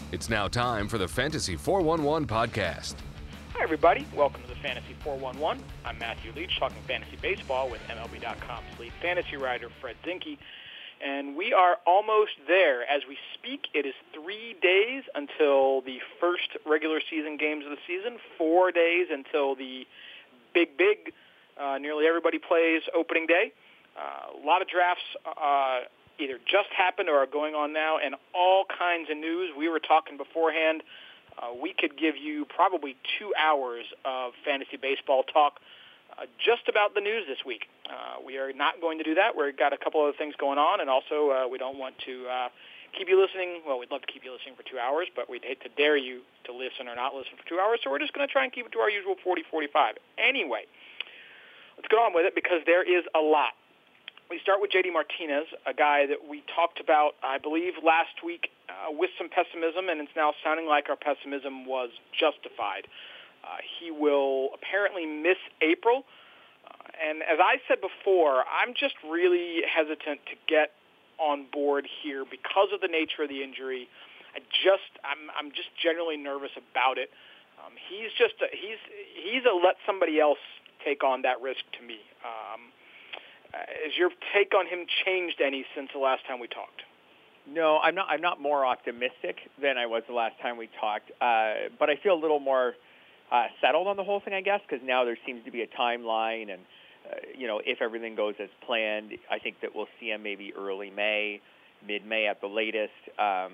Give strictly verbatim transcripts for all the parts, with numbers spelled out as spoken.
It's now time for the Fantasy four one one podcast. Hi, everybody. Welcome to the Fantasy four one one. I'm Matthew Leach, talking fantasy baseball with M L B dot com's lead fantasy writer, Fred Zinke. And we are almost there. As we speak, it is three days until the first regular season games of the season, four days until the big, big, uh, nearly everybody plays opening day. Uh, a lot of drafts uh, either just happened or are going on now, and all kinds of news. We were talking beforehand. Uh, we could give you probably two hours of fantasy baseball talk uh, just about the news this week. Uh, we are not going to do that. We've got a couple other things going on, and also uh, we don't want to uh, keep you listening. Well, we'd love to keep you listening for two hours, but we'd hate to dare you to listen or not listen for two hours, so we're just going to try and keep it to our usual forty, forty-five. Anyway, let's get on with it because there is a lot. We start with J D Martinez, a guy that we talked about, I believe, last week uh, with some pessimism, and it's now sounding like our pessimism was justified. Uh, he will apparently miss April, uh, and as I said before, I'm just really hesitant to get on board here because of the nature of the injury. I just, I'm, I'm just generally nervous about it. Um, he's just, a, he's, he's a let somebody else take on that risk to me. Um, Has your take on him changed any since the last time we talked? No, I'm not. I'm not more optimistic than I was the last time we talked, uh, but I feel a little more uh, settled on the whole thing, I guess, because now there seems to be a timeline, and uh, you know, if everything goes as planned, I think that we'll see him maybe early May, mid-May at the latest. Um,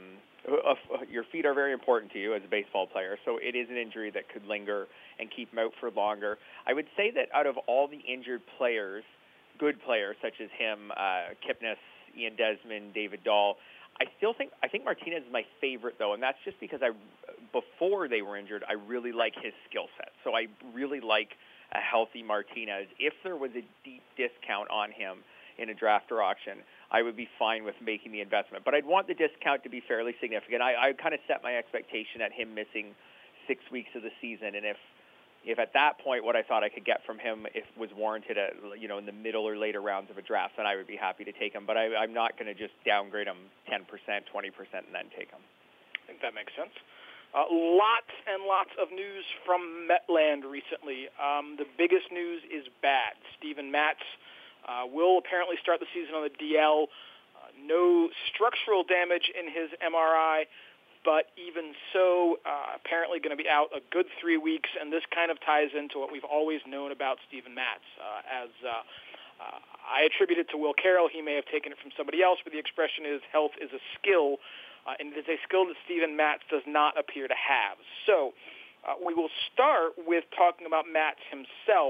your feet are very important to you as a baseball player, so it is an injury that could linger and keep him out for longer. I would say that out of all the injured players, good players such as him, uh, Kipnis, Ian Desmond, David Dahl, I still think I think Martinez is my favorite, though, and that's just because I, before they were injured, I really like his skill set. So I really like a healthy Martinez. If there was a deep discount on him in a draft or auction, I would be fine with making the investment. But I'd want the discount to be fairly significant. I, I kind of set my expectation at him missing six weeks of the season, and if If at that point what I thought I could get from him if was warranted, at, you know, in the middle or later rounds of a draft, then I would be happy to take him. But I, I'm not going to just downgrade him ten percent, twenty percent, and then take him. I think that makes sense. Uh, lots and lots of news from Metland recently. Um, the biggest news is bad. Steven Matz uh, will apparently start the season on the D L. Uh, no structural damage in his M R I. But even so, uh, apparently going to be out a good three weeks, and this kind of ties into what we've always known about Steven Matz. Uh, as uh, uh, I attribute it to Will Carroll, he may have taken it from somebody else, but the expression is health is a skill, uh, and it is a skill that Steven Matz does not appear to have. So uh, we will start with talking about Matz himself,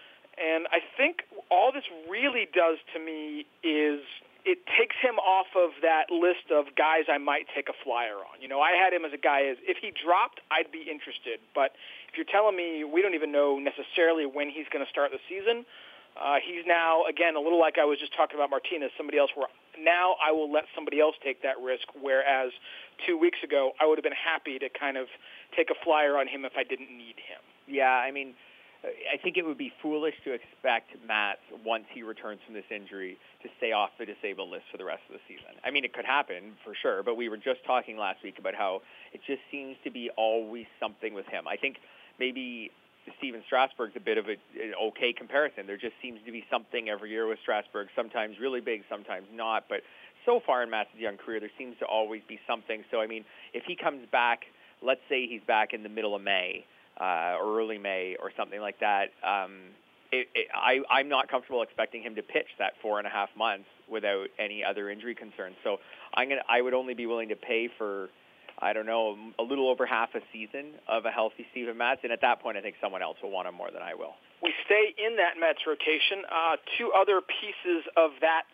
and I think all this really does to me is it takes him off of that list of guys I might take a flyer on. You know, I had him as a guy as if he dropped, I'd be interested. But if you're telling me we don't even know necessarily when he's going to start the season, uh, he's now, again, a little like I was just talking about Martinez, somebody else where now I will let somebody else take that risk, whereas two weeks ago I would have been happy to kind of take a flyer on him if I didn't need him. Yeah, I mean, I think it would be foolish to expect Matt, once he returns from this injury, to stay off the disabled list for the rest of the season. I mean, it could happen for sure, but we were just talking last week about how it just seems to be always something with him. I think maybe Steven Strasburg's a bit of a, an okay comparison. There just seems to be something every year with Strasburg, sometimes really big, sometimes not. But so far in Matt's young career, there seems to always be something. So, I mean, if he comes back, let's say he's back in the middle of May, Uh, or early May or something like that, um, it, it, I, I'm not comfortable expecting him to pitch that four and a half months without any other injury concerns. So I'm gonna, I would only be willing to pay for, I don't know, a little over half a season of a healthy Steven Matz, and at that point I think someone else will want him more than I will. We stay in that Mets rotation. Uh, two other pieces of that.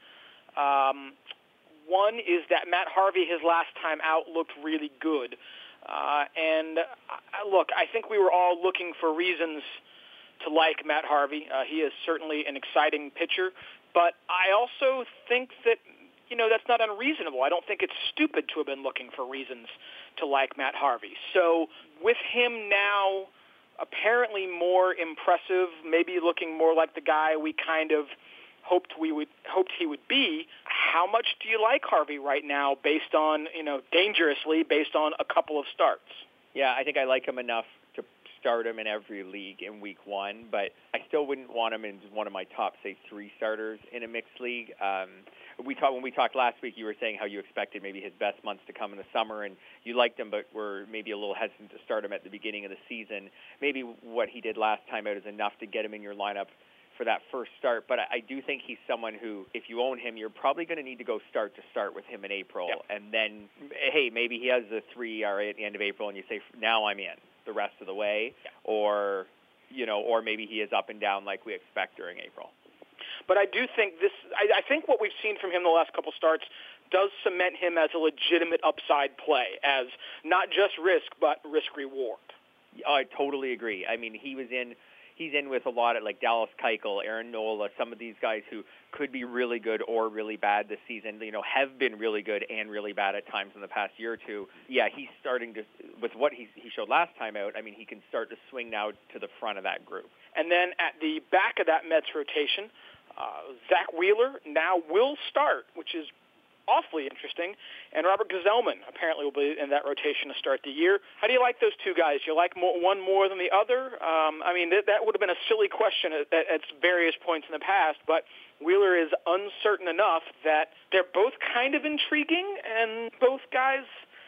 Um, one is that Matt Harvey, his last time out, looked really good. Uh, and uh, look, I think we were all looking for reasons to like Matt Harvey. Uh, he is certainly an exciting pitcher, but I also think that, you know, that's not unreasonable. I don't think it's stupid to have been looking for reasons to like Matt Harvey. So with him now apparently more impressive, maybe looking more like the guy we kind of hoped we would hoped he would be. How much do you like Harvey right now, based on you know dangerously based on a couple of starts? Yeah, I think I like him enough to start him in every league in week one, but I still wouldn't want him in one of my top, say, three starters in a mixed league. Um, we talked when we talked last week. You were saying how you expected maybe his best months to come in the summer, and you liked him, but were maybe a little hesitant to start him at the beginning of the season. Maybe what he did last time out is enough to get him in your lineup for that first start, but I, I do think he's someone who, if you own him, you're probably going to need to go start to start with him in April, yep. and then, hey, maybe he has a three E R A at the end of April, and you say, now I'm in the rest of the way, yeah. or, you know, or maybe he is up and down like we expect during April. But I do think this, I, I think what we've seen from him the last couple starts does cement him as a legitimate upside play, as not just risk, but risk-reward. I totally agree. I mean, he was in, he's in with a lot of, like, Dallas Keuchel, Aaron Nola, some of these guys who could be really good or really bad this season, you know, have been really good and really bad at times in the past year or two. Yeah, he's starting to, with what he, he showed last time out, I mean, he can start to swing now to the front of that group. And then at the back of that Mets rotation, uh, Zach Wheeler now will start, which is awfully interesting, and Robert Gsellman apparently will be in that rotation to start the year. How do you like those two guys? Do you like more, one more than the other? Um, I mean, th- that would have been a silly question at, at, at various points in the past, but Wheeler is uncertain enough that they're both kind of intriguing, and both guys,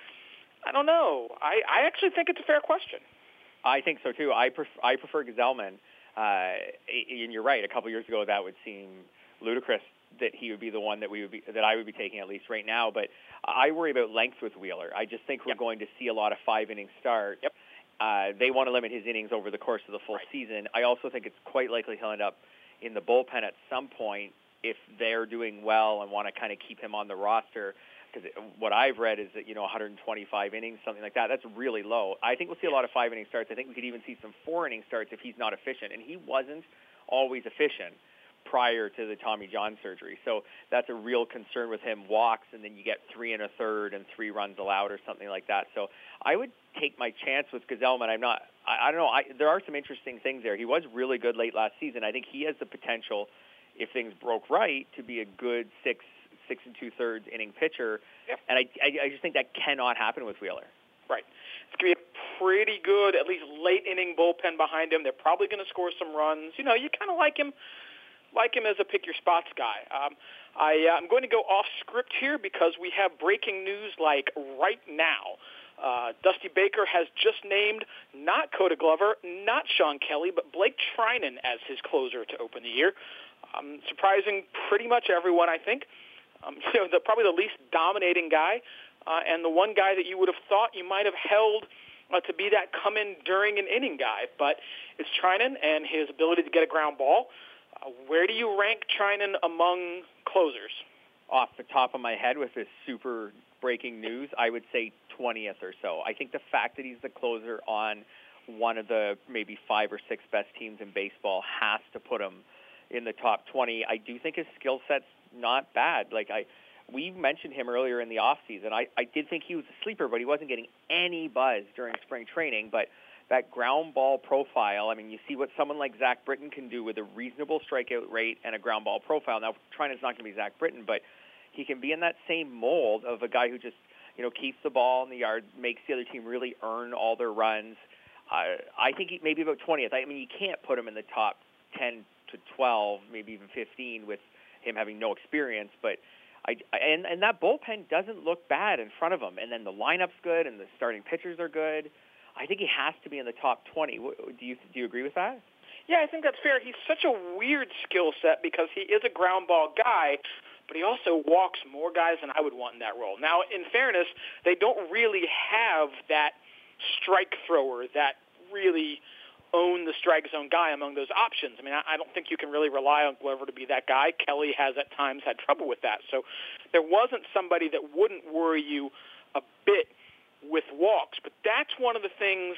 I don't know. I, I actually think it's a fair question. I think so, too. I, pref- I prefer Gsellman, uh, and you're right. A couple years ago, that would seem ludicrous that he would be the one that we would be, that I would be taking at least right now. But I worry about length with Wheeler. I just think we're yep. going to see a lot of five-inning starts. Yep. Uh, they want to limit his innings over the course of the full right. season. I also think it's quite likely he'll end up in the bullpen at some point if they're doing well and want to kind of keep him on the roster. Because what I've read is that, you know, one hundred twenty-five innings, something like that, that's really low. I think we'll see a lot of five-inning starts. I think we could even see some four-inning starts if he's not efficient. And he wasn't always efficient prior to the Tommy John surgery. So that's a real concern with him. Walks, and then you get three and a third and three runs allowed or something like that. So I would take my chance with Gsellman. I'm not, I, I don't know, I, there are some interesting things there. He was really good late last season. I think he has the potential, if things broke right, to be a good six, six and two-thirds inning pitcher. Yep. And I, I, I just think that cannot happen with Wheeler. Right. It's going to be a pretty good, at least late-inning bullpen behind him. They're probably going to score some runs. You know, you kind of like him. like him as a pick-your-spots guy. Um, I, uh, I'm going to go off script here because we have breaking news like right now. Uh, Dusty Baker has just named not Coda Glover, not Sean Kelly, but Blake Trinan as his closer to open the year. Um, surprising pretty much everyone, I think. Um, you know, the, probably the least dominating guy, uh, and the one guy that you would have thought you might have held uh, to be that come-in during an inning guy. But it's Trinan and his ability to get a ground ball. Uh, where do you rank Trinan among closers? Off the top of my head with this super breaking news, I would say twentieth or so. I think the fact that he's the closer on one of the maybe five or six best teams in baseball has to put him in the top twenty. I do think his skill set's not bad. Like I, we mentioned him earlier in the offseason. I, I did think he was a sleeper, but he wasn't getting any buzz during spring training. But that ground ball profile, I mean, you see what someone like Zach Britton can do with a reasonable strikeout rate and a ground ball profile. Now, Trinan's not going to be Zach Britton, but he can be in that same mold of a guy who just, you know, keeps the ball in the yard, makes the other team really earn all their runs. Uh, I think he, maybe about twentieth. I mean, you can't put him in the top ten to twelve, maybe even fifteen with him having no experience. But I, and, and that bullpen doesn't look bad in front of him. And then the lineup's good and the starting pitchers are good. I think he has to be in the top twenty. Do you do you agree with that? Yeah, I think that's fair. He's such a weird skill set because he is a ground ball guy, but he also walks more guys than I would want in that role. Now, in fairness, they don't really have that strike thrower that really own the strike zone guy among those options. I mean, I, I don't think you can really rely on Glover to be that guy. Kelly has at times had trouble with that. So there wasn't somebody that wouldn't worry you a bit with walks. But that's one of the things,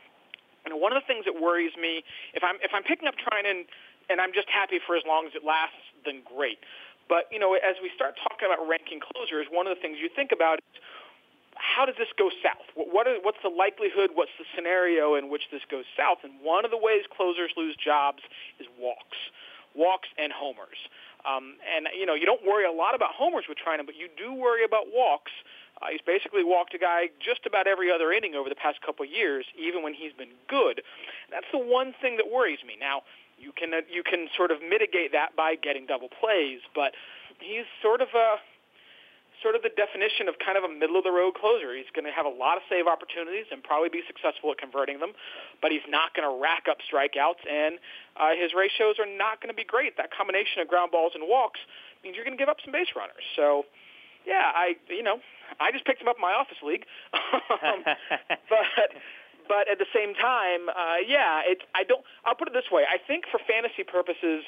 and one of the things that worries me, if I'm if I'm picking up Trinan and I'm just happy for as long as it lasts, then great. But, you know, as we start talking about ranking closers, one of the things you think about is, how does this go south? What are, what's the likelihood, what's the scenario in which this goes south? And one of the ways closers lose jobs is walks, walks and homers. Um, and, you know, you don't worry a lot about homers with Treinen, but you do worry about walks. Uh, he's basically walked a guy just about every other inning over the past couple of years, even when he's been good. That's the one thing that worries me. Now, you can uh, you can sort of mitigate that by getting double plays, but he's sort of a sort of the definition of kind of a middle-of-the-road closer. He's going to have a lot of save opportunities and probably be successful at converting them, but he's not going to rack up strikeouts, and uh, his ratios are not going to be great. That combination of ground balls and walks means you're going to give up some base runners. So, yeah, I you know, I just picked him up in my office league. um, but but at the same time, uh, yeah, it's I don't. I'll put it this way. I think for fantasy purposes,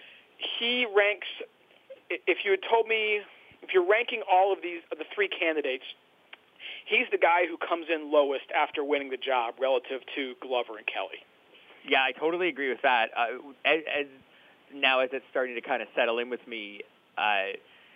he ranks. If you had told me, if you're ranking all of these the three candidates, he's the guy who comes in lowest after winning the job relative to Glover and Kelly. Yeah, I totally agree with that. Uh, as, as now as it's starting to kind of settle in with me. Uh,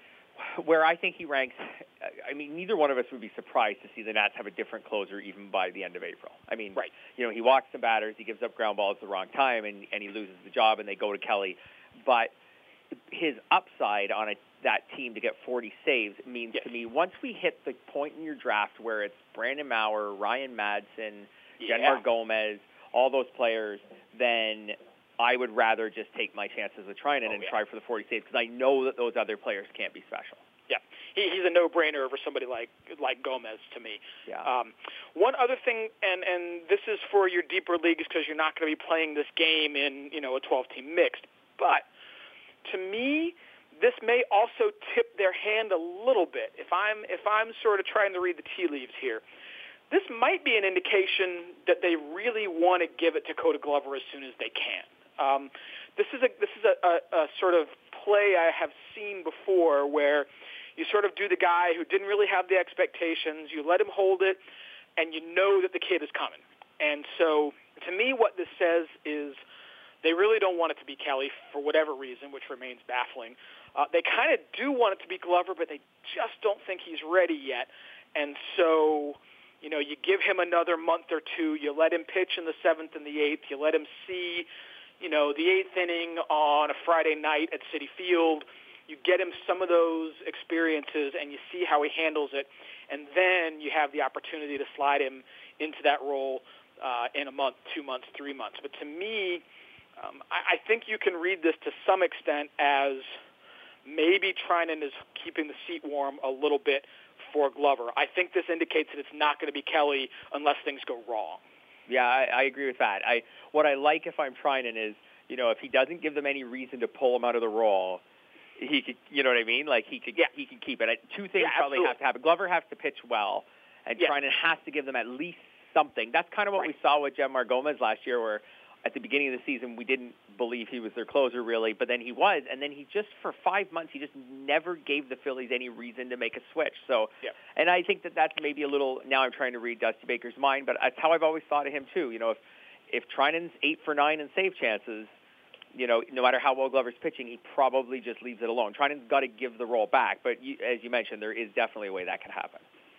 Where I think he ranks, I mean, neither one of us would be surprised to see the Nats have a different closer even by the end of April. I mean, right. you know, he walks some batters, he gives up ground balls at the wrong time, and, and he loses the job, and they go to Kelly. But his upside on a, that team to get forty saves means yes. to me, once we hit the point in your draft where it's Brandon Maurer, Ryan Madsen, yeah. Jenmar Gomez, all those players, then I would rather just take my chances with Treinen oh, and yeah. try for the forty saves because I know that those other players can't be special. Yeah, he, he's a no-brainer over somebody like like Gomez to me. Yeah. Um, one other thing, and, and this is for your deeper leagues because you're not going to be playing this game in you know a twelve-team mixed, but to me, this may also tip their hand a little bit. If I'm if I'm sort of trying to read the tea leaves here, this might be an indication that they really want to give it to Cody Glover as soon as they can. Um, this is a this is a, a, a sort of play I have seen before where you sort of do the guy who didn't really have the expectations, you let him hold it, and you know that the kid is coming. And so to me what this says is they really don't want it to be Kelly for whatever reason, which remains baffling. Uh, they kind of do want it to be Glover, but they just don't think he's ready yet. And so, you know, you give him another month or two, you let him pitch in the seventh and the eighth, you let him see you know, the eighth inning on a Friday night at Citi Field. You get him some of those experiences, and you see how he handles it. And then you have the opportunity to slide him into that role uh, in a month, two months, three months. But to me, um, I, I think you can read this to some extent as maybe Treinen is keeping the seat warm a little bit for Glover. I think this indicates that it's not going to be Kelly unless things go wrong. Yeah, I, I agree with that. I what I like if I'm Treinen is, you know, if he doesn't give them any reason to pull him out of the role, he could, you know what I mean? Like he could, yeah. he could keep it. Two things yeah, probably absolutely. have to happen. Glover has to pitch well, and yeah. Treinen has to give them at least something. That's kind of what right. we saw with Jenmar Gomez last year, where at the beginning of the season we didn't believe he was their closer really, but then he was, and then he just for five months he just never gave the Phillies any reason to make a switch. So, yeah. and I think that that's maybe a little. Now I'm trying to read Dusty Baker's mind, but that's how I've always thought of him too. You know, if if Treinen's eight for nine in save chances, you know, no matter how well Glover's pitching, he probably just leaves it alone. Treinen's got to give the role back, but you, as you mentioned, there is definitely a way that could happen.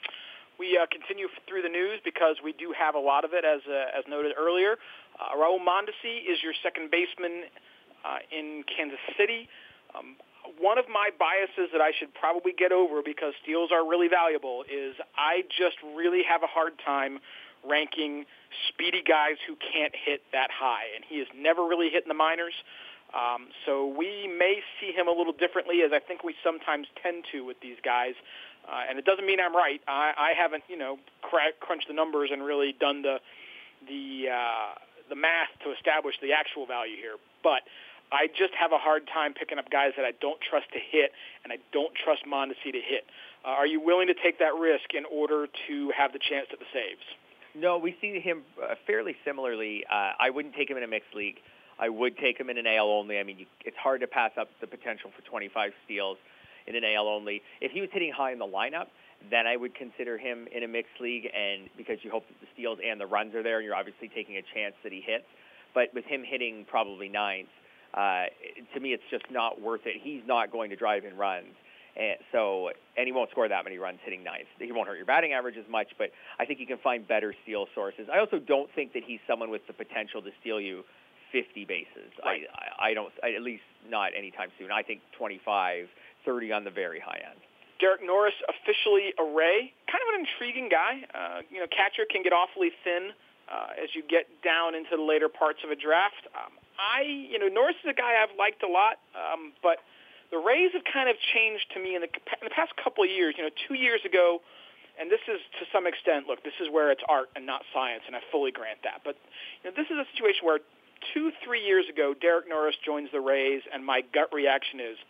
We uh, continue through the news because we do have a lot of it, as uh, as noted earlier. Uh, Raul Mondesi is your second baseman uh, in Kansas City. Um, one of my biases that I should probably get over because steals are really valuable is I just really have a hard time ranking speedy guys who can't hit that high, and he has never really hit in the minors. Um, so we may see him a little differently, as I think we sometimes tend to with these guys. Uh, and it doesn't mean I'm right. I, I haven't, you know, cr- crunched the numbers and really done the the uh, the math to establish the actual value here. But I just have a hard time picking up guys that I don't trust to hit, and I don't trust Mondesi to hit. Uh, are you willing to take that risk in order to have the chance at the saves? No, we see him uh, fairly similarly. Uh, I wouldn't take him in a mixed league. I would take him in an A L only. I mean, you, it's hard to pass up the potential for twenty-five steals in an A L only. If he was hitting high in the lineup, then I would consider him in a mixed league, and because you hope that the steals and the runs are there, and you're obviously taking a chance that he hits. But with him hitting probably ninth, uh, to me it's just not worth it. He's not going to drive in runs. And so, and he won't score that many runs hitting ninth. He won't hurt your batting average as much, but I think you can find better steal sources. I also don't think that he's someone with the potential to steal you fifty bases. Right. I, I, I don't, I, at least not anytime soon. I think twenty-five, thirty on the very high end. Derek Norris, officially a Ray. Kind of an intriguing guy. Uh, you know, catcher can get awfully thin uh, as you get down into the later parts of a draft. Um, I, you know, Norris is a guy I've liked a lot, um, but the Rays have kind of changed to me in the, in the past couple of years. You know, two years ago, and this is to some extent, look, this is where it's art and not science, and I fully grant that. But you know, this is a situation where two, three years ago, Derek Norris joins the Rays, and my gut reaction is,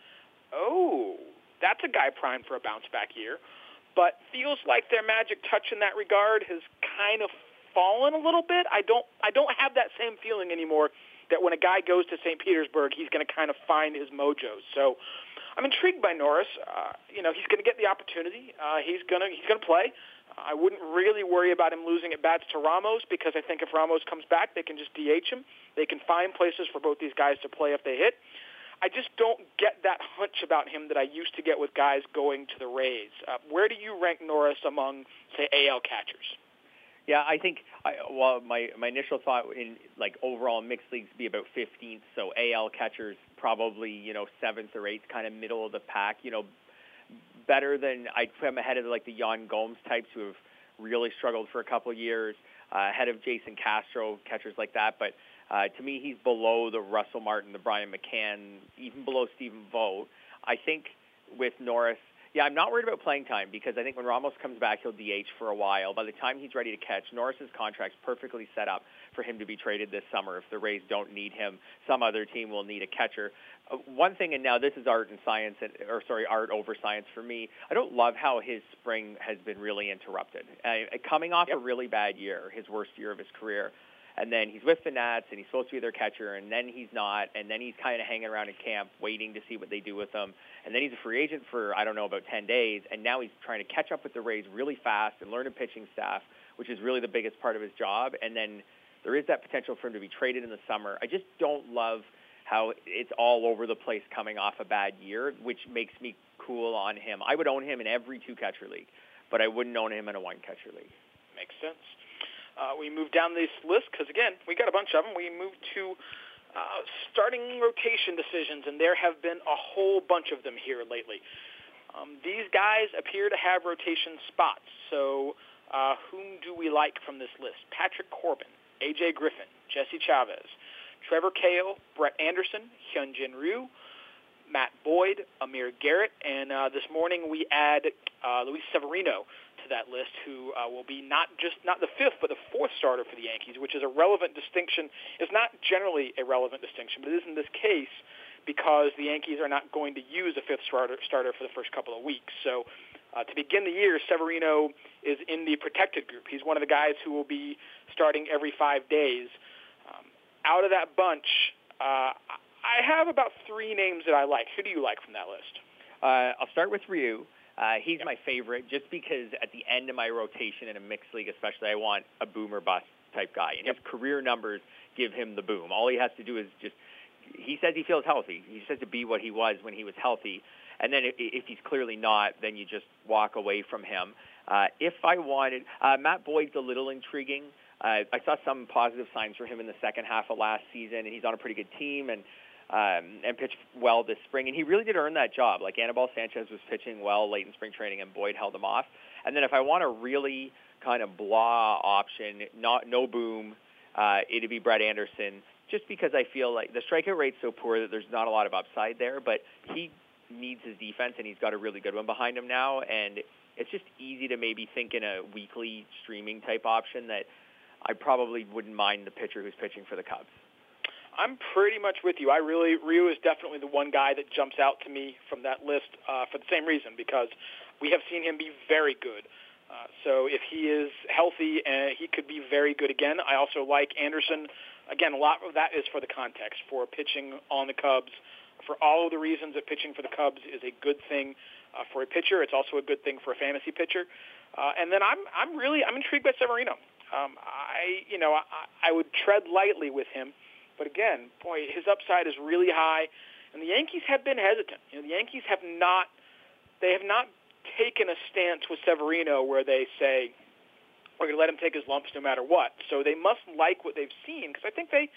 oh, that's a guy primed for a bounce-back year. But feels like their magic touch in that regard has kind of fallen a little bit. I don't I don't have that same feeling anymore that when a guy goes to Saint Petersburg, he's going to kind of find his mojo. So I'm intrigued by Norris. Uh, you know, he's going to get the opportunity. Uh, he's going to he's going to play. I wouldn't really worry about him losing at bats to Ramos, because I think if Ramos comes back, they can just D H him. They can find places for both these guys to play if they hit. I just don't get that hunch about him that I used to get with guys going to the Rays. Uh, where do you rank Norris among, say, A L catchers? Yeah, I think, I, well, my, my initial thought in, like, overall mixed leagues be about fifteenth, so A L catchers probably, you know, seventh or eighth, kind of middle of the pack, you know, better than, I'd put him ahead of, like, the Yan Gomes types who have really struggled for a couple of years, uh, ahead of Jason Castro, catchers like that, but Uh, to me, he's below the Russell Martin, the Brian McCann, even below Stephen Vogt. I think with Norris, yeah, I'm not worried about playing time, because I think when Ramos comes back, he'll D H for a while. By the time he's ready to catch, Norris's contract's perfectly set up for him to be traded this summer. If the Rays don't need him, some other team will need a catcher. Uh, one thing, and now this is art and science, or sorry, art over science for me, I don't love how his spring has been really interrupted. Uh, coming off yep. a really bad year, his worst year of his career, and then he's with the Nats, and he's supposed to be their catcher, and then he's not, and then he's kind of hanging around in camp waiting to see what they do with him, and then he's a free agent for, I don't know, about ten days, and now he's trying to catch up with the Rays really fast and learn a pitching staff, which is really the biggest part of his job, and then there is that potential for him to be traded in the summer. I just don't love how it's all over the place coming off a bad year, which makes me cool on him. I would own him in every two-catcher league, but I wouldn't own him in a one-catcher league. Makes sense. Uh, we move down this list because, again, we got a bunch of them. We move to uh, starting rotation decisions, and there have been a whole bunch of them here lately. Um, these guys appear to have rotation spots. So uh, whom do we like from this list? Patrick Corbin, A J Griffin, Jesse Chavez, Trevor Cale, Brett Anderson, Hyunjin Ryu, Matt Boyd, Amir Garrett, and uh, this morning we add uh, Luis Severino to that list, who uh, will be not just not the fifth, but the fourth starter for the Yankees, which is a relevant distinction. It's not generally a relevant distinction, but it is in this case because the Yankees are not going to use a fifth starter, starter for the first couple of weeks. So uh, to begin the year, Severino is in the protected group. He's one of the guys who will be starting every five days. Um, out of that bunch, uh, I have about three names that I like. Who do you like from that list? Uh, I'll start with Ryu. Uh, he's yep. my favorite just because at the end of my rotation in a mixed league especially, I want a boom or bust type guy. And yep. his career numbers give him the boom. All he has to do is just, he says he feels healthy. He just has to be what he was when he was healthy. And then if, if he's clearly not, then you just walk away from him. Uh, if I wanted, uh, Matt Boyd's a little intriguing. Uh, I saw some positive signs for him in the second half of last season, and he's on a pretty good team. And Um, and pitched well this spring, and he really did earn that job. Like Anibal Sanchez was pitching well late in spring training, and Boyd held him off. And then if I want a really kind of blah option, not no boom, uh, it'd be Brett Anderson, just because I feel like the strikeout rate's so poor that there's not a lot of upside there, but he needs his defense, and he's got a really good one behind him now, and it's just easy to maybe think in a weekly streaming type option that I probably wouldn't mind the pitcher who's pitching for the Cubs. I'm pretty much with you. I really, Ryu is definitely the one guy that jumps out to me from that list uh, for the same reason, because we have seen him be very good. Uh, so if he is healthy, uh, he could be very good again. I also like Anderson. Again, a lot of that is for the context, for pitching on the Cubs. For all of the reasons that pitching for the Cubs is a good thing uh, for a pitcher, it's also a good thing for a fantasy pitcher. Uh, and then I'm, I'm really, I'm intrigued by Severino. Um, I, you know, I, I would tread lightly with him. But again, boy, his upside is really high, and the Yankees have been hesitant. You know, the Yankees have not, they have not taken a stance with Severino where they say, we're going to let him take his lumps no matter what. So they must like what they've seen, because I think they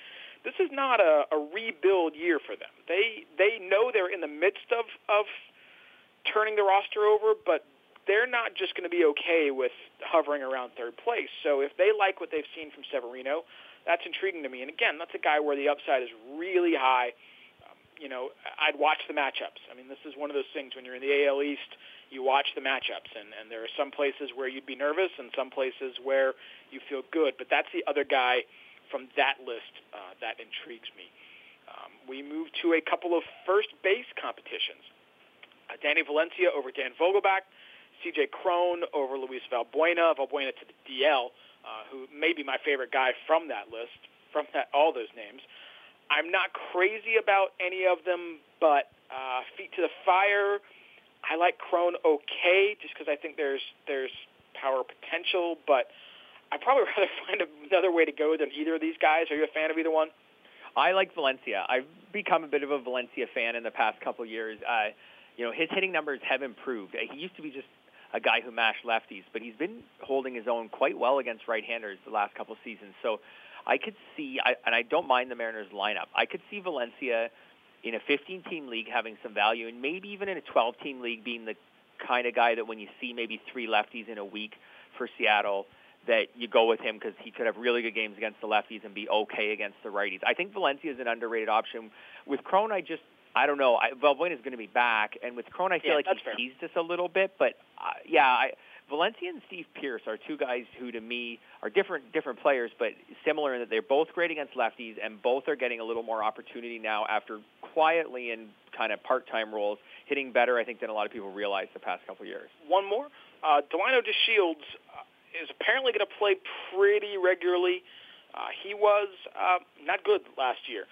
this is not a, a rebuild year for them. They they know they're in the midst of, of turning the roster over, but they're not just going to be okay with hovering around third place. So if they like what they've seen from Severino, that's intriguing to me. And again, that's a guy where the upside is really high. Um, you know, I'd watch the matchups. I mean, this is one of those things when you're in the A L East, you watch the matchups, and, and there are some places where you'd be nervous and some places where you feel good. But that's the other guy from that list uh, that intrigues me. Um, we move to a couple of first base competitions. Uh, Danny Valencia over Dan Vogelbach, C J Cron over Luis Valbuena, Valbuena to the D L, uh, who may be my favorite guy from that list, from that all those names. I'm not crazy about any of them, but uh, feet to the fire, I like Cron okay, just because I think there's there's power potential, but I'd probably rather find another way to go than either of these guys. Are you a fan of either one? I like Valencia. I've become a bit of a Valencia fan in the past couple of years. Uh, you know, his hitting numbers have improved. He used to be just a guy who mashed lefties, but he's been holding his own quite well against right-handers the last couple of seasons. So I could see, I, and I don't mind the Mariners lineup, I could see Valencia in a fifteen-team league having some value, and maybe even in a twelve-team league being the kind of guy that when you see maybe three lefties in a week for Seattle, that you go with him because he could have really good games against the lefties and be okay against the righties. I think Valencia is an underrated option. With Cron, I just, I don't know. I, Valbuena is going to be back, and with Cron, I feel yeah, like he's fair. teased us a little bit. But uh, yeah, I, Valencia and Steve Pearce are two guys who, to me, are different different players, but similar in that they're both great against lefties, and both are getting a little more opportunity now after quietly in kind of part-time roles, hitting better, I think, than a lot of people realized the past couple of years. One more, uh, Delino DeShields uh, is apparently going to play pretty regularly. Uh, he was uh, not good last year.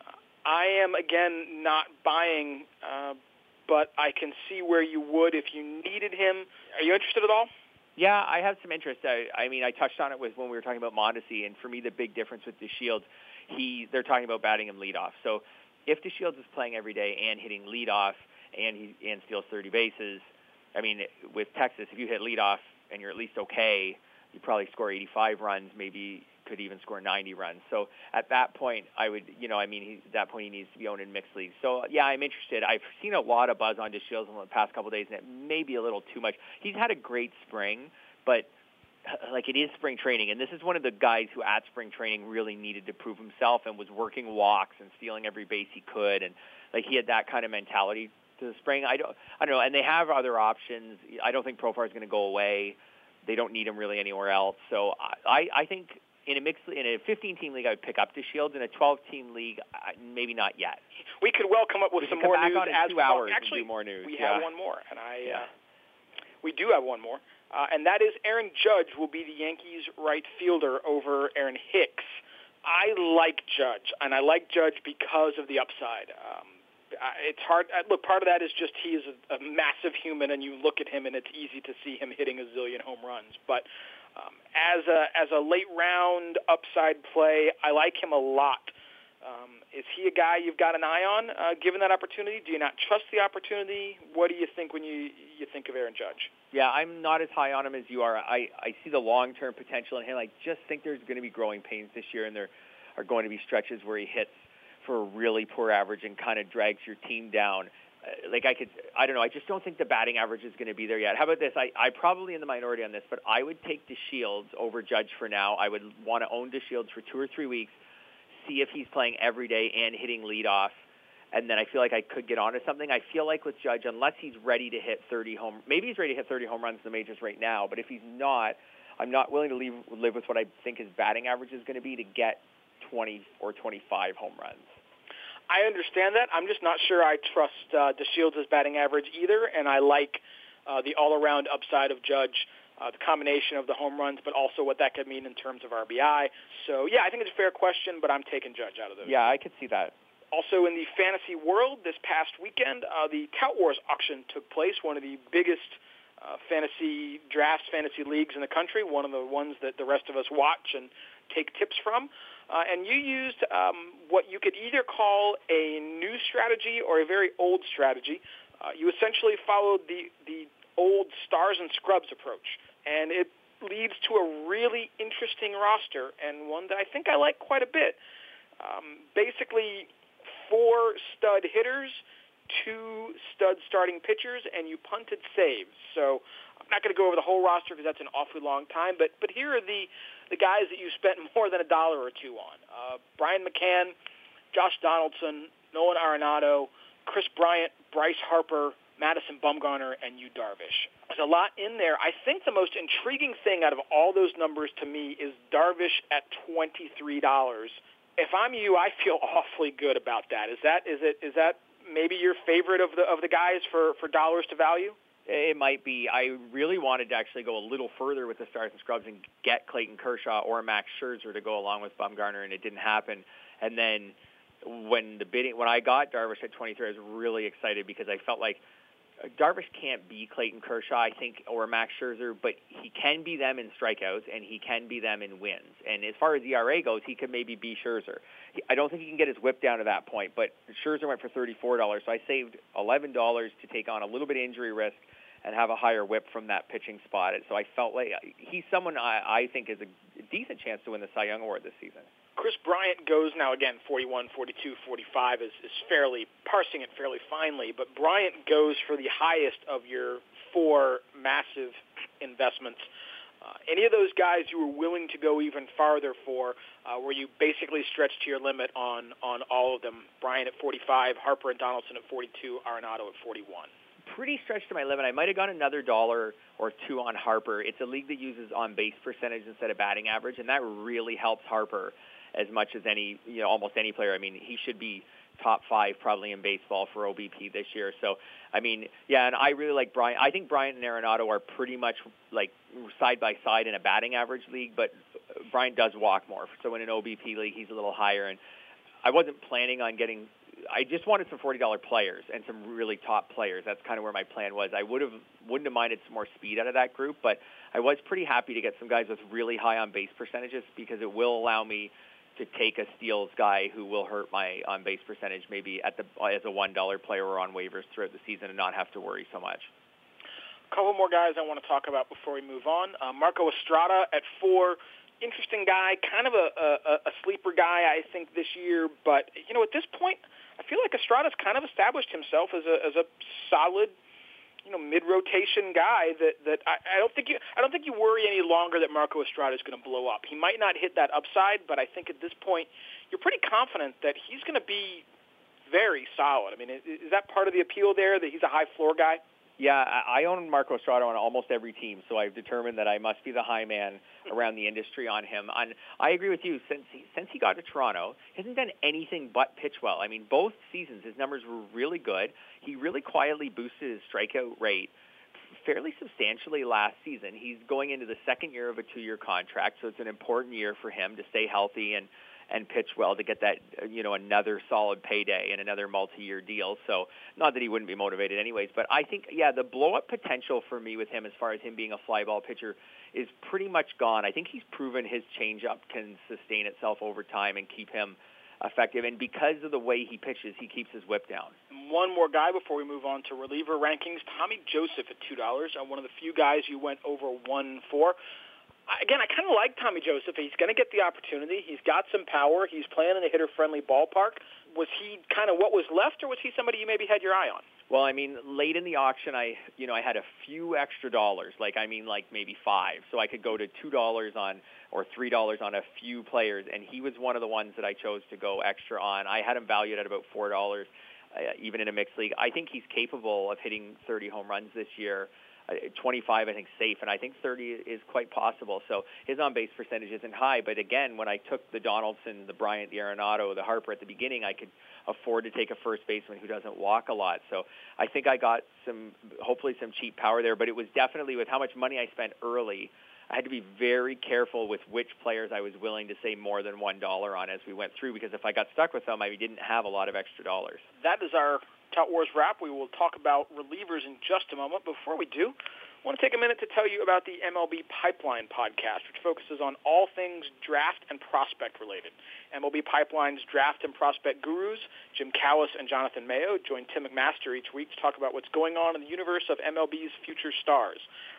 I am, again, not buying, uh, but I can see where you would if you needed him. Are you interested at all? Yeah, I have some interest. I, I mean, I touched on it with when we were talking about Mondesi, and for me, the big difference with DeShields, he they're talking about batting him leadoff. So if DeShields is playing every day and hitting leadoff and he and steals thirty bases, I mean, with Texas, if you hit leadoff and you're at least okay, you probably score eighty-five runs, maybe could even score ninety runs. So at that point, I would, you know, I mean, he, at that point he needs to be owned in mixed leagues. So, yeah, I'm interested. I've seen a lot of buzz on DeShields in the past couple of days, and it may be a little too much. He's had a great spring, but, like, it is spring training, and this is one of the guys who at spring training really needed to prove himself and was working walks and stealing every base he could, and, like, he had that kind of mentality to the spring. I don't, I don't know, and they have other options. I don't think Profar is going to go away. They don't need him really anywhere else. So I, I think in a mixed, in a fifteen-team league, I would pick up DeShields. In a twelve-team league, maybe not yet. We could well come up with we some come more back news on in as two well. hours Actually, and do more news. we yeah. have one more, and I yeah. uh, we do have one more, uh, and that is Aaron Judge will be the Yankees' right fielder over Aaron Hicks. I like Judge, and I like Judge because of the upside. Um, it's hard. Look, part of that is just he is a, a massive human, and you look at him, and it's easy to see him hitting a zillion home runs, but. Um, as a as a late round upside play, I like him a lot. Um, is he a guy you've got an eye on, uh, given that opportunity? Do you not trust the opportunity? What do you think when you you think of Aaron Judge? Yeah, I'm not as high on him as you are. I, I see the long-term potential in him. I just think there's going to be growing pains this year, and there are going to be stretches where he hits for a really poor average and kind of drags your team down. Like I could, I don't know. I just don't think the batting average is going to be there yet. How about this? I, I probably in the minority on this, but I would take DeShields over Judge for now. I would want to own DeShields for two or three weeks, see if he's playing every day and hitting leadoff, and then I feel like I could get onto something. I feel like with Judge, unless he's ready to hit thirty home, maybe he's ready to hit thirty home runs in the majors right now, but if he's not, I'm not willing to leave, live with what I think his batting average is going to be to get twenty or twenty-five home runs. I understand that. I'm just not sure I trust uh, DeShields' batting average either, and I like uh, the all-around upside of Judge, uh, the combination of the home runs, but also what that could mean in terms of R B I. So, yeah, I think it's a fair question, but I'm taking Judge out of those. Yeah, I could see that. Also in the fantasy world, this past weekend, uh, the Tout Wars auction took place, one of the biggest uh, fantasy drafts, fantasy leagues in the country, one of the ones that the rest of us watch and take tips from. Uh, and you used um, what you could either call a new strategy or a very old strategy. Uh, you essentially followed the, the old stars and scrubs approach, and it leads to a really interesting roster and one that I think I like quite a bit. Um, basically, four stud hitters, two stud starting pitchers, and you punted saves. So I'm not going to go over the whole roster because that's an awfully long time, but but here are the, the guys that you spent more than a dollar or two on. Uh, Brian McCann, Josh Donaldson, Nolan Arenado, Chris Bryant, Bryce Harper, Madison Bumgarner, and Yu Darvish. There's a lot in there. I think the most intriguing thing out of all those numbers to me is Darvish at twenty-three dollars. If I'm you, I feel awfully good about that. Is that is it is that maybe your favorite of the of the guys for, for dollars to value? It might be. I really wanted to actually go a little further with the stars and scrubs and get Clayton Kershaw or Max Scherzer to go along with Bumgarner, and it didn't happen. And then when the bidding, when I got Darvish at twenty-three, I was really excited because I felt like Darvish can't be Clayton Kershaw, I think, or Max Scherzer, but he can be them in strikeouts and he can be them in wins. And as far as E R A goes, he could maybe be Scherzer. I don't think he can get his whip down to that point, but Scherzer went for thirty-four dollars, so I saved eleven dollars to take on a little bit of injury risk and have a higher whip from that pitching spot. And so I felt like he's someone I, I think is a decent chance to win the Cy Young Award this season. Chris Bryant goes now, again, forty-one, forty-two, forty-five is, is fairly, parsing it fairly finely, but Bryant goes for the highest of your four massive investments. Uh, any of those guys you were willing to go even farther for, uh, where you basically stretched to your limit on, on all of them? Bryant at forty-five, Harper and Donaldson at forty-two, Arenado at forty-one. Pretty stretched to my limit. I might have gone another dollar or two on Harper. It's a league that uses on-base percentage instead of batting average, and that really helps Harper as much as any, you know, almost any player. I mean, he should be top five probably in baseball for O B P this year. So, I mean, yeah, and I really like Bryant. I think Bryant and Arenado are pretty much like side by side in a batting average league, but Bryant does walk more. So in an O B P league, he's a little higher. And I wasn't planning on getting, I just wanted some forty dollar players and some really top players. That's kind of where my plan was. I would have, wouldn't have minded some more speed out of that group, but I was pretty happy to get some guys with really high on base percentages because it will allow me to take a steals guy who will hurt my on-base percentage maybe at the as a one dollar player or on waivers throughout the season and not have to worry so much. A couple more guys I want to talk about before we move on. Uh, Marco Estrada at four. Interesting guy, kind of a, a, a sleeper guy, I think, this year. But, you know, at this point, I feel like Estrada's kind of established himself as a as a solid, you know, mid-rotation guy that, that I, I don't think you I don't think you worry any longer that Marco Estrada is going to blow up. He might not hit that upside, but I think at this point you're pretty confident that he's going to be very solid. I mean, is, is that part of the appeal there, that he's a high floor guy? Yeah, I own Marco Estrada on almost every team, so I've determined that I must be the high man around the industry on him. On, I agree with you. Since he, since he got to Toronto, he hasn't done anything but pitch well. I mean, both seasons his numbers were really good. He really quietly boosted his strikeout rate fairly substantially last season. He's going into the second year of a two-year contract, so it's an important year for him to stay healthy and and pitch well to get that, you know, another solid payday and another multi-year deal. So not that he wouldn't be motivated anyways, but I think, yeah, the blow-up potential for me with him as far as him being a fly ball pitcher is pretty much gone. I think he's proven his changeup can sustain itself over time and keep him effective. And because of the way he pitches, he keeps his whip down. One more guy before we move on to reliever rankings. Tommy Joseph at two dollars. Uh, one of the few guys you went over one for. Again, I kind of like Tommy Joseph. He's going to get the opportunity. He's got some power. He's playing in a hitter-friendly ballpark. Was he kind of what was left, or was he somebody you maybe had your eye on? Well, I mean, late in the auction, I, you know, I had a few extra dollars. Like, I mean, like maybe five. So I could go to two dollars on or three dollars on a few players, and he was one of the ones that I chose to go extra on. I had him valued at about four dollars, uh, even in a mixed league. I think he's capable of hitting thirty home runs this year. twenty-five, I think, safe, and I think thirty is quite possible. So his on-base percentage isn't high, but again, when I took the Donaldson, the Bryant, the Arenado, the Harper at the beginning, I could afford to take a first baseman who doesn't walk a lot. So I think I got some, hopefully some cheap power there, but it was definitely with how much money I spent early, I had to be very careful with which players I was willing to say more than one dollar on as we went through, because if I got stuck with them, I didn't have a lot of extra dollars. That is our Tout Wars wrap. We will talk about relievers in just a moment. Before we do, I want to take a minute to tell you about the M L B Pipeline podcast, which focuses on all things draft and prospect related. M L B Pipeline's draft and prospect gurus, Jim Callis and Jonathan Mayo, join Tim McMaster each week to talk about what's going on in the universe of M L B's future stars.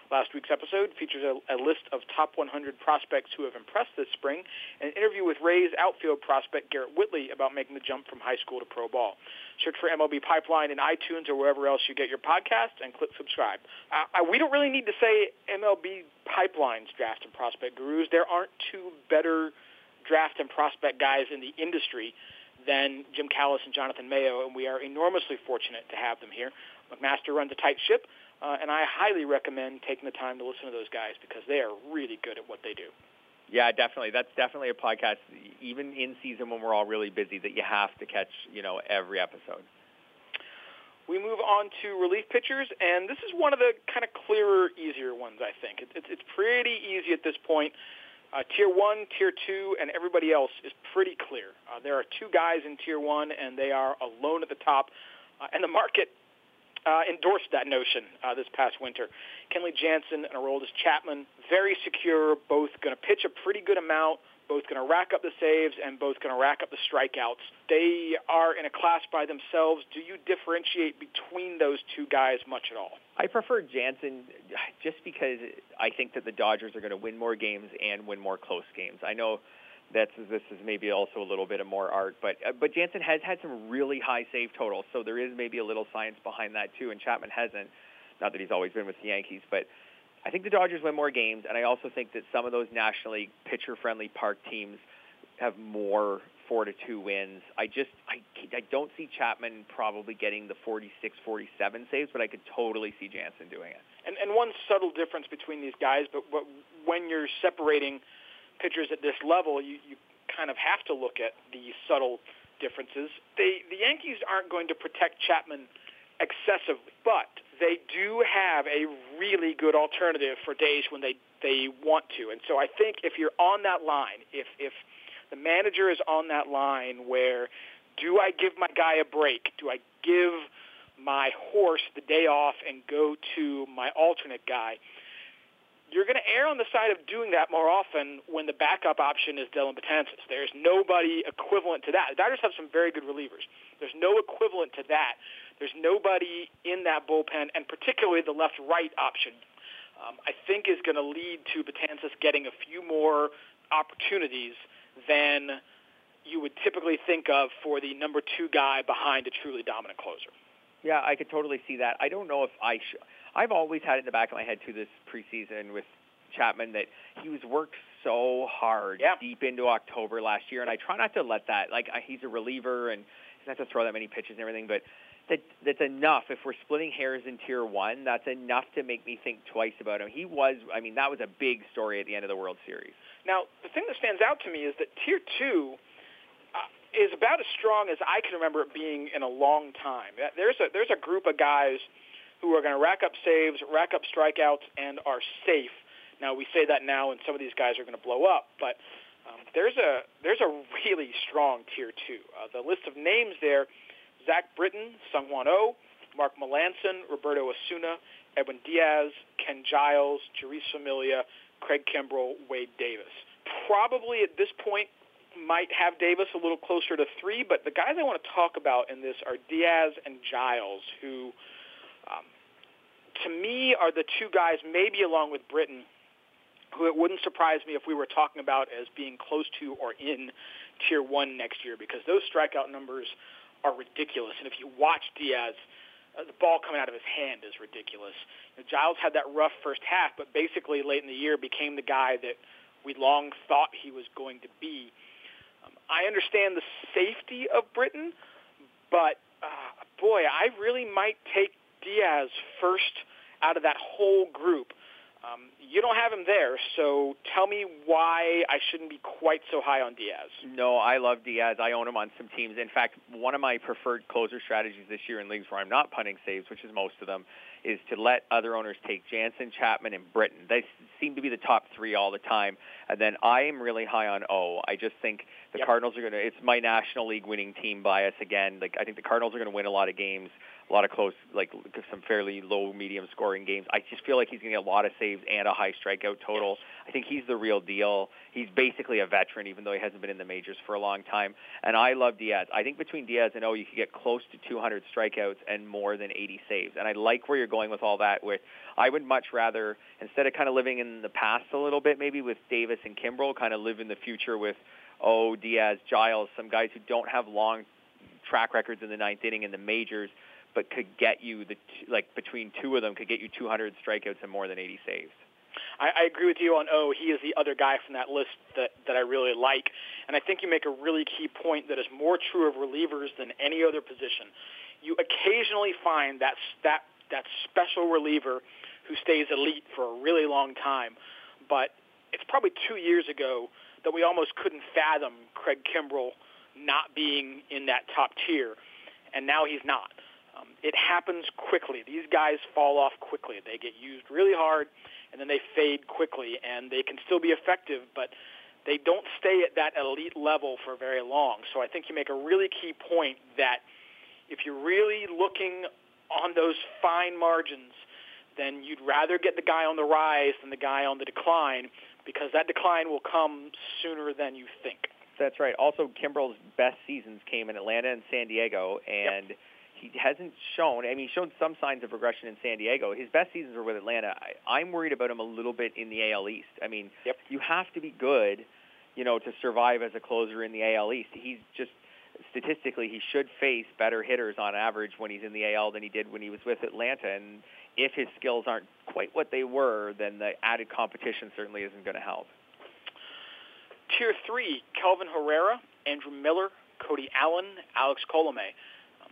Last week's episode features a, a list of top one hundred prospects who have impressed this spring, and an interview with Rays outfield prospect Garrett Whitley about making the jump from high school to pro ball. Search for M L B Pipeline in iTunes or wherever else you get your podcasts and click subscribe. Uh, we don't really need to say M L B Pipeline's draft and prospect gurus. There aren't two better draft and prospect guys in the industry than Jim Callis and Jonathan Mayo, and we are enormously fortunate to have them here. McMaster runs a tight ship, uh, and I highly recommend taking the time to listen to those guys because they are really good at what they do. Yeah, definitely. That's definitely a podcast, even in season when we're all really busy, that you have to catch, you know, every episode. We move on to relief pitchers, and this is one of the kind of clearer, easier ones, I think. It's, it's, it's pretty easy at this point. Uh, tier one, Tier two, and everybody else is pretty clear. Uh, there are two guys in Tier one, and they are alone at the top, uh, and the market Uh, endorsed that notion uh, this past winter. Kenley Jansen and Aroldis Chapman, very secure, both going to pitch a pretty good amount, both going to rack up the saves, and both going to rack up the strikeouts. They are in a class by themselves. Do you differentiate between those two guys much at all? I prefer Jansen just because I think that the Dodgers are going to win more games and win more close games. I know That's, this is maybe also a little bit of more art, but uh, but Jansen has had some really high save totals, so there is maybe a little science behind that too, and Chapman hasn't. Not that he's always been with the Yankees, but I think the Dodgers win more games, and I also think that some of those National League pitcher-friendly park teams have more four to two wins. I just I, I don't see Chapman probably getting the forty-six, forty-seven saves, but I could totally see Jansen doing it. And, and one subtle difference between these guys, but, but when you're separating pitchers at this level, you, you kind of have to look at the subtle differences. They, the Yankees aren't going to protect Chapman excessively, but they do have a really good alternative for days when they, they want to. And so I think if you're on that line, if, if the manager is on that line where do I give my guy a break? Do I give my horse the day off and go to my alternate guy? You're going to err on the side of doing that more often when the backup option is Dellin Betances. There's nobody equivalent to that. The Dodgers have some very good relievers. There's no equivalent to that. There's nobody in that bullpen, and particularly the left-right option, um, I think is going to lead to Betances getting a few more opportunities than you would typically think of for the number two guy behind a truly dominant closer. Yeah, I could totally see that. I don't know if I should. I've always had it in the back of my head, too, this preseason with Chapman, that he was worked so hard yeah. deep into October last year, and I try not to let that, like, he's a reliever, and he doesn't have to throw that many pitches and everything, but that that's enough. If we're splitting hairs in Tier one, that's enough to make me think twice about him. He was, I mean, that was a big story at the end of the World Series. Now, the thing that stands out to me is that Tier two uh, is about as strong as I can remember it being in a long time. There's a, there's a group of guys who are going to rack up saves, rack up strikeouts, and are safe. Now, we say that now, and some of these guys are going to blow up, but um, there's a there's a really strong Tier two. Uh, the list of names there, Zach Britton, Sung-Hwan Oh, Mark Melancon, Roberto Osuna, Edwin Diaz, Ken Giles, Jeurys Familia, Craig Kimbrell, Wade Davis. Probably at this point might have Davis a little closer to three, but the guys I want to talk about in this are Diaz and Giles, who Um, to me, are the two guys, maybe along with Britton, who it wouldn't surprise me if we were talking about as being close to or in Tier one next year, because those strikeout numbers are ridiculous. And if you watch Diaz, uh, the ball coming out of his hand is ridiculous. You know, Giles had that rough first half, but basically late in the year became the guy that we long thought he was going to be. Um, I understand the safety of Britton, but, uh, boy, I really might take Diaz first out of that whole group. Um, you don't have him there, so tell me why I shouldn't be quite so high on Diaz. No, I love Diaz. I own him on some teams. In fact, one of my preferred closer strategies this year in leagues where I'm not punting saves, which is most of them, is to let other owners take Jansen, Chapman, and Britton. They seem to be the top three all the time. And then I am really high on O. I just think the yep. Cardinals are going to – it's my National League winning team bias again. Like I think the Cardinals are going to win a lot of games. a lot of close, like some fairly low, medium scoring games. I just feel like he's going to get a lot of saves and a high strikeout total. I think he's the real deal. He's basically a veteran, even though he hasn't been in the majors for a long time. And I love Diaz. I think between Diaz and O, you could get close to two hundred strikeouts and more than eighty saves. And I like where you're going with all that. With I would much rather, instead of kind of living in the past a little bit, maybe with Davis and Kimbrel, kind of live in the future with O, Diaz, Giles, some guys who don't have long track records in the ninth inning in the majors, but could get you, the like between two of them, could get you two hundred strikeouts and more than eighty saves. I, I agree with you on O. He is the other guy from that list that, that I really like. And I think you make a really key point that is more true of relievers than any other position. You occasionally find that, that, that special reliever who stays elite for a really long time. But it's probably two years ago that we almost couldn't fathom Craig Kimbrel not being in that top tier, and now he's not. Um, it happens quickly. These guys fall off quickly. They get used really hard, and then they fade quickly, and they can still be effective, but they don't stay at that elite level for very long. So I think you make a really key point that if you're really looking on those fine margins, then you'd rather get the guy on the rise than the guy on the decline, because that decline will come sooner than you think. That's right. Also, Kimbrel's best seasons came in Atlanta and San Diego, and yep. he hasn't shown, I mean, he showed some signs of regression in San Diego. His best seasons were with Atlanta. I, I'm worried about him a little bit in the A L East. I mean, yep. you have to be good, you know, to survive as a closer in the A L East. He's just, statistically, he should face better hitters on average when he's in the A L than he did when he was with Atlanta, and if his skills aren't quite what they were, then the added competition certainly isn't going to help. Tier three, Kelvin Herrera, Andrew Miller, Cody Allen, Alex Colomé. Um,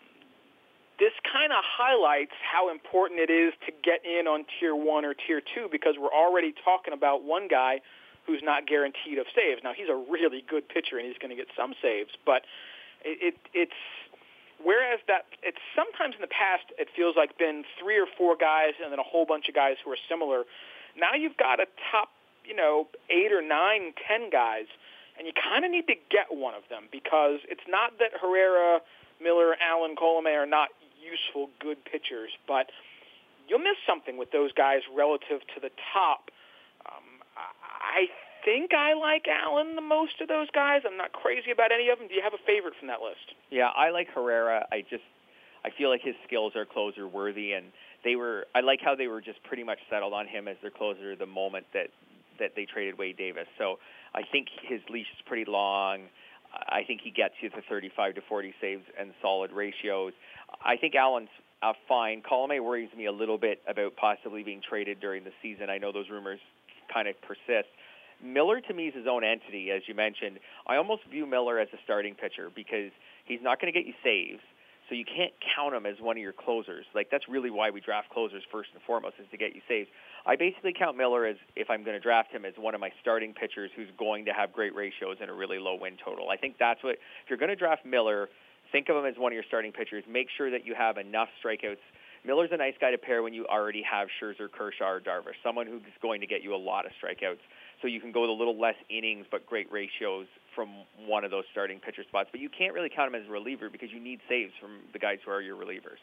this kind of highlights how important it is to get in on Tier one or Tier two, because we're already talking about one guy who's not guaranteed of saves. Now, he's a really good pitcher, and he's going to get some saves, but it, it, it's whereas that it's sometimes in the past it feels like been three or four guys and then a whole bunch of guys who are similar. Now you've got a top, you know, eight or nine, ten guys, and you kind of need to get one of them, because it's not that Herrera, Miller, Allen, Colomé are not useful, good pitchers, but you'll miss something with those guys relative to the top. Um, I think I like Allen the most of those guys. I'm not crazy about any of them. Do you have a favorite from that list? Yeah, I like Herrera. I just I feel like his skills are closer worthy, and they were. I like how they were just pretty much settled on him as their closer the moment that. that they traded Wade Davis. So I think his leash is pretty long. I think he gets you to thirty-five to forty saves and solid ratios. I think Allen's uh, fine. Colomé worries me a little bit about possibly being traded during the season. I know those rumors kind of persist. Miller, to me, is his own entity, as you mentioned. I almost view Miller as a starting pitcher because he's not going to get you saves. So you can't count him as one of your closers. Like, that's really why we draft closers first and foremost, is to get you saves. I basically count Miller as, if I'm going to draft him, as one of my starting pitchers who's going to have great ratios and a really low win total. I think that's what, if you're going to draft Miller, think of him as one of your starting pitchers. Make sure that you have enough strikeouts. Miller's a nice guy to pair when you already have Scherzer, Kershaw, or Darvish, someone who's going to get you a lot of strikeouts. So you can go with a little less innings but great ratios from one of those starting pitcher spots. But you can't really count him as a reliever because you need saves from the guys who are your relievers.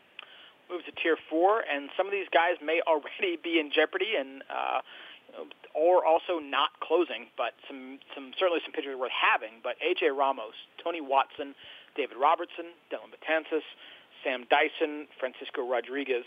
Move to Tier four, and some of these guys may already be in jeopardy and uh, you know, or also not closing, but some, some certainly some pitchers worth having. But A J Ramos, Tony Watson, David Robertson, Dylan Betances, Sam Dyson, Francisco Rodriguez.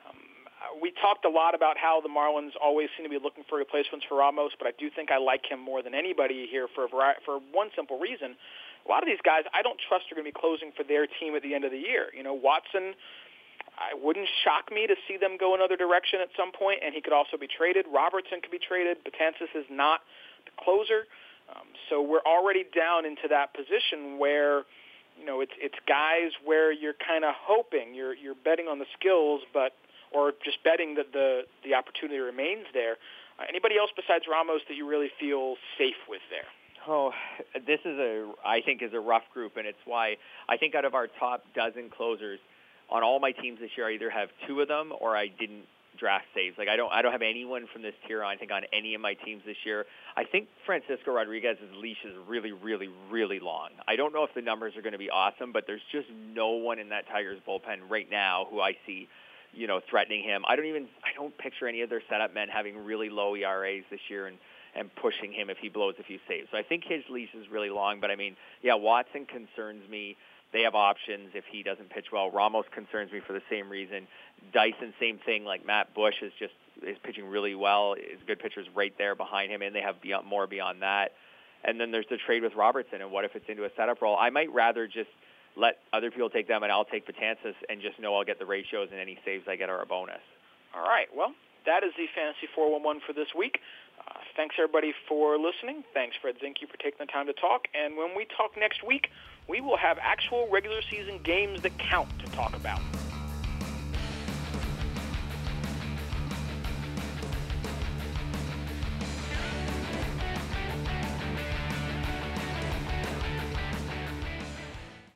We talked a lot about how the Marlins always seem to be looking for replacements for Ramos, but I do think I like him more than anybody here for a variety, for one simple reason. A lot of these guys I don't trust are going to be closing for their team at the end of the year. You know, Watson, it wouldn't shock me to see them go another direction at some point, and he could also be traded. Robertson could be traded. Betances is not the closer. Um, so we're already down into that position where, you know, it's it's guys where you're kind of hoping, you're you're betting on the skills, but or just betting that the, the opportunity remains there. Uh, anybody else besides Ramos that you really feel safe with there? Oh, this is a, I think, is a rough group, and it's why I think out of our top dozen closers, on all my teams this year, I either have two of them or I didn't draft saves. Like I don't, I don't have anyone from this tier, I think, on any of my teams this year. I think Francisco Rodriguez's leash is really, really, really long. I don't know if the numbers are going to be awesome, but there's just no one in that Tigers bullpen right now who I see, you know, threatening him. I don't even, I don't picture any of their setup men having really low E R As this year and, and pushing him if he blows a few saves. So I think his leash is really long, but I mean, yeah, Watson concerns me. They have options if he doesn't pitch well. Ramos concerns me for the same reason. Dyson, same thing. Like Matt Bush is just is pitching really well. His good pitchers right there behind him, and they have beyond, more beyond that. And then there's the trade with Robertson, and what if it's into a setup role? I might rather just let other people take them, and I'll take Betances, and just know I'll get the ratios, and any saves I get are a bonus. All right. Well, that is the Fantasy four one one for this week. Uh, thanks, everybody, for listening. Thanks, Fred Zinke, for taking the time to talk. And when we talk next week, we will have actual regular season games that count to talk about.